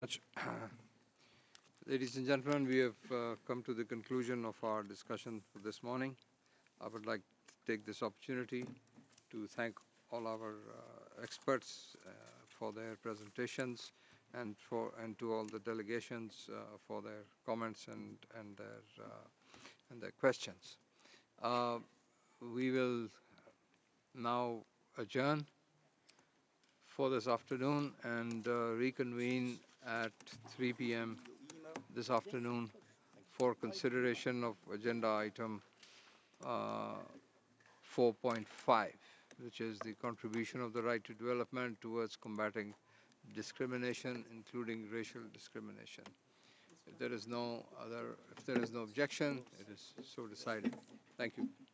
Much. Ladies and gentlemen, we have come to the conclusion of our discussion for this morning. I would like to take this opportunity to thank all our experts for their presentations and to all the delegations for their comments and their questions. Uh, we will now adjourn for this afternoon and reconvene at 3 p.m. this afternoon for consideration of agenda item uh, 4.5, which is the contribution of the right to development towards combating discrimination, including racial discrimination. If there is no objection, it is so decided. Thank you.